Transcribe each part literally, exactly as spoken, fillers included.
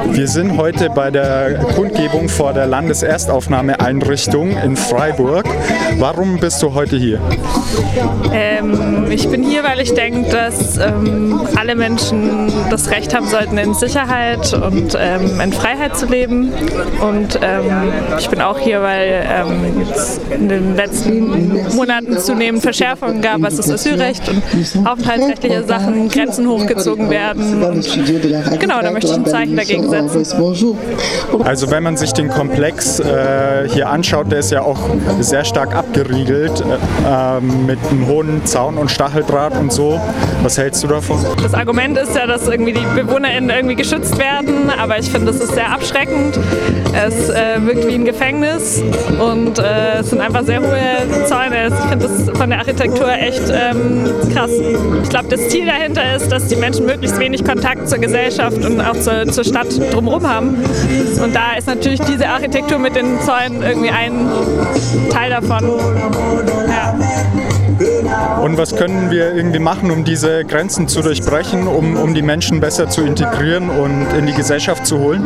Wir sind heute bei der Kundgebung vor der Landeserstaufnahmeeinrichtung in Freiburg. Warum bist du heute hier? Ähm, ich bin hier, weil ich denke, dass ähm, alle Menschen das Recht haben sollten, in Sicherheit und ähm, in Freiheit zu leben. Und ähm, ich bin auch hier, weil ähm, es in den letzten Monaten zunehmend Verschärfungen gab, was das Asylrecht und aufenthaltsrechtliche Sachen, Grenzen hochgezogen werden. Und genau, da möchte ich ein Zeichen dagegen setzen. Also wenn man sich den Komplex äh, hier anschaut, der ist ja auch sehr stark abgeriegelt äh, mit einem hohen Zaun und Stacheldraht und so. Was hältst du davon? Das Argument ist ja, dass irgendwie die BewohnerInnen irgendwie geschützt werden, aber ich finde, das ist sehr abschreckend. Es äh, wirkt wie ein Gefängnis und äh, es sind einfach sehr hohe Zäune. Ich finde das von der Architektur echt ähm, krass. Ich glaube, das Ziel dahinter ist, dass die Menschen möglichst wenig Kontakt zur Gesellschaft und auch zur, zur Stadt drumherum haben. Und da ist natürlich diese Architektur mit den Zäunen irgendwie ein Teil davon. Ja. Und was können wir irgendwie machen, um diese Grenzen zu durchbrechen, um, um die Menschen besser zu integrieren und in die Gesellschaft zu holen?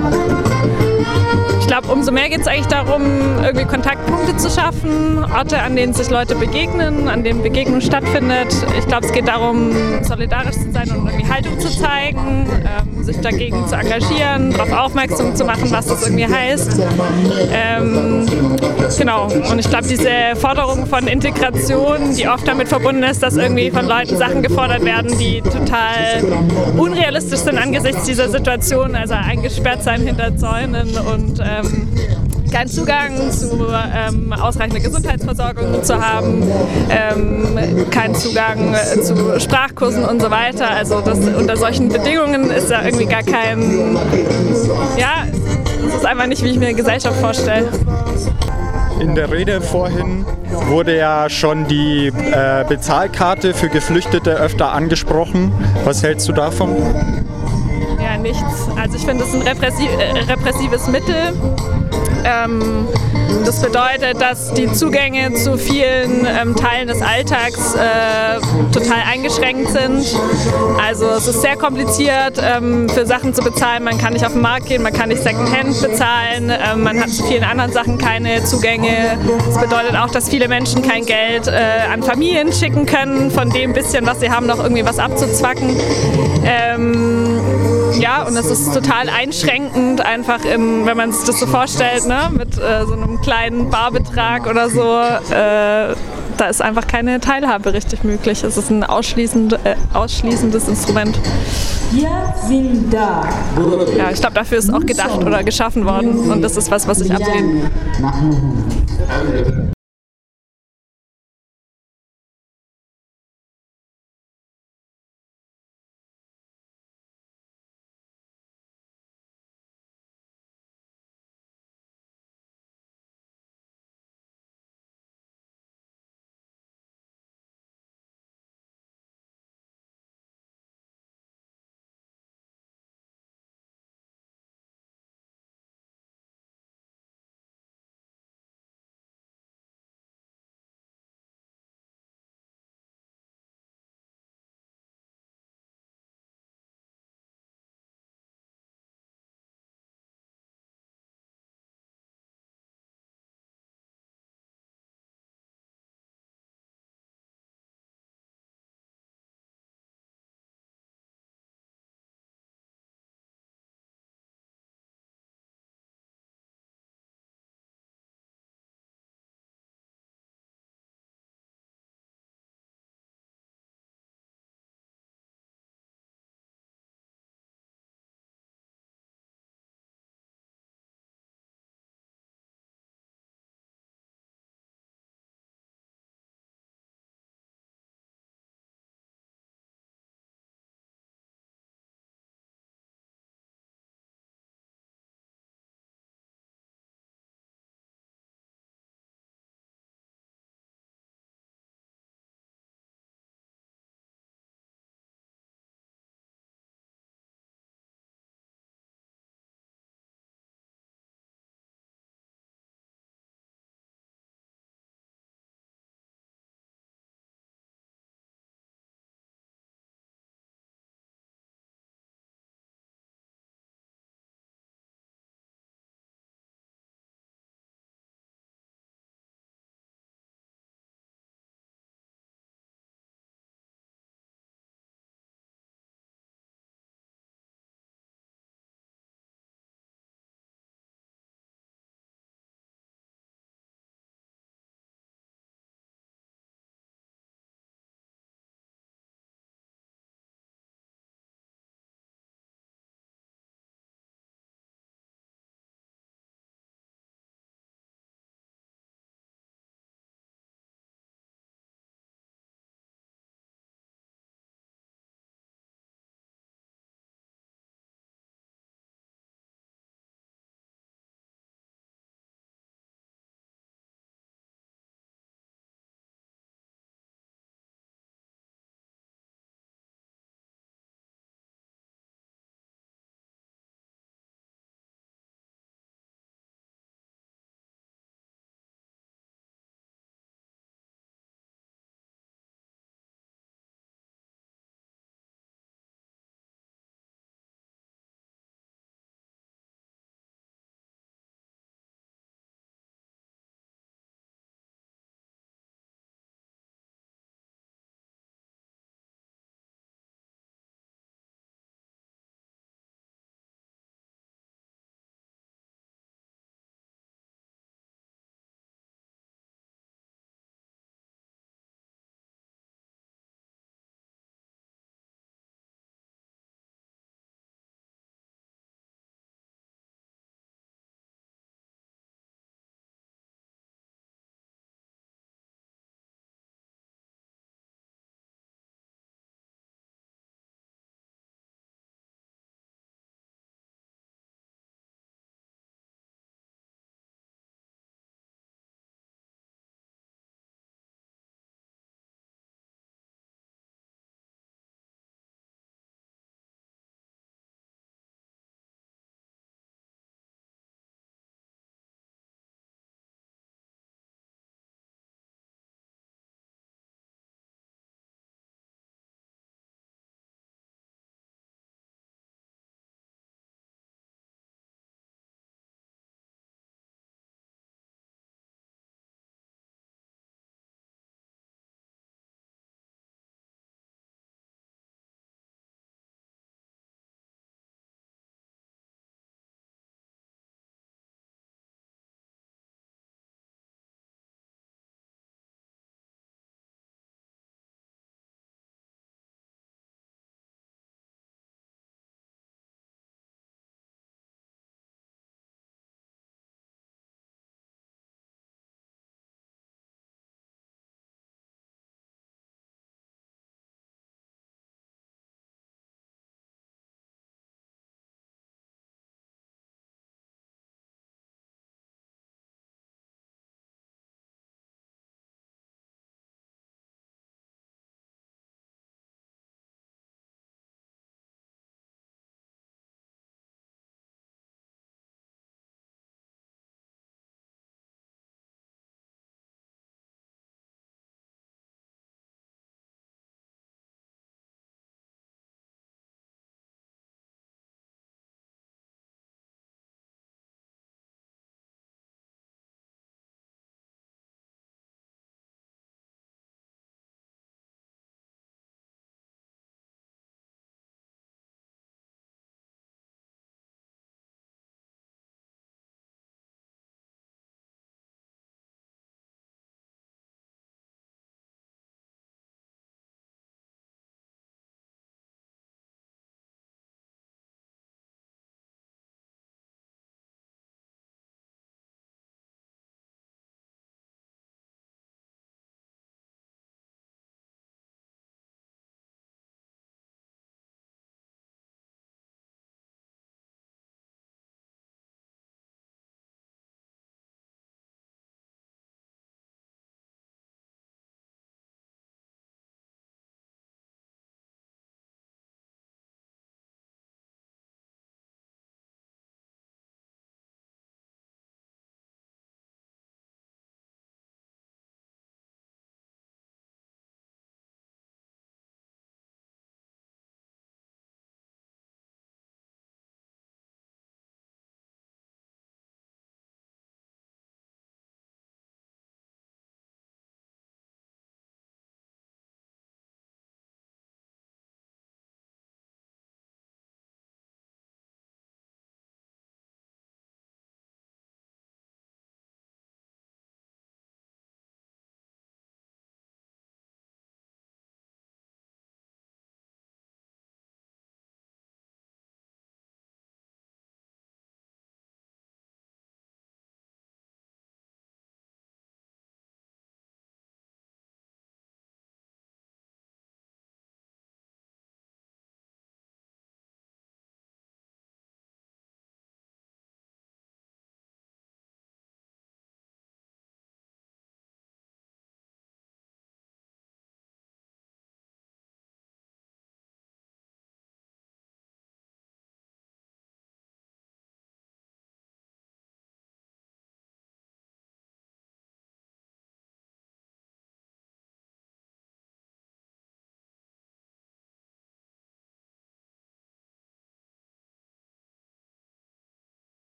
Ich glaube, umso mehr geht es eigentlich darum, irgendwie Kontaktpunkte zu schaffen, Orte, an denen sich Leute begegnen, an denen Begegnung stattfindet. Ich glaube, es geht darum, solidarisch zu sein und irgendwie Haltung zu zeigen, ähm, sich dagegen zu engagieren, darauf aufmerksam zu machen, was das irgendwie heißt. Ähm, genau. Und ich glaube, diese Forderung von Integration, die oft damit verbunden ist, dass irgendwie von Leuten Sachen gefordert werden, die total unrealistisch sind angesichts dieser Situation, also eingesperrt sein hinter Zäunen und ähm, keinen Zugang zu ähm, ausreichender Gesundheitsversorgung zu haben, ähm, keinen Zugang äh, zu Sprachkursen und so weiter. Also das, unter solchen Bedingungen ist da irgendwie gar kein, ja, das ist einfach nicht, wie ich mir eine Gesellschaft vorstelle. In der Rede vorhin wurde ja schon die äh, Bezahlkarte für Geflüchtete öfter angesprochen. Was hältst du davon? Ja, nichts. Also ich finde, das ist ein repressiv, äh, repressives Mittel. Ähm, das bedeutet, dass die Zugänge zu vielen ähm, Teilen des Alltags äh, total eingeschränkt sind. Also es ist sehr kompliziert, ähm, für Sachen zu bezahlen. Man kann nicht auf den Markt gehen, man kann nicht Secondhand bezahlen, ähm, man hat zu vielen anderen Sachen keine Zugänge. Das bedeutet auch, dass viele Menschen kein Geld äh, an Familien schicken können, von dem bisschen, was sie haben, noch irgendwie was abzuzwacken. Ähm, Ja, und das ist total einschränkend, einfach in, wenn man sich das so vorstellt, ne, mit äh, so einem kleinen Barbetrag oder so, äh, da ist einfach keine Teilhabe richtig möglich. Es ist ein ausschließend, äh, ausschließendes Instrument. Wir sind da. Ja, ich glaube, dafür ist auch gedacht oder geschaffen worden und das ist was, was ich ablehne.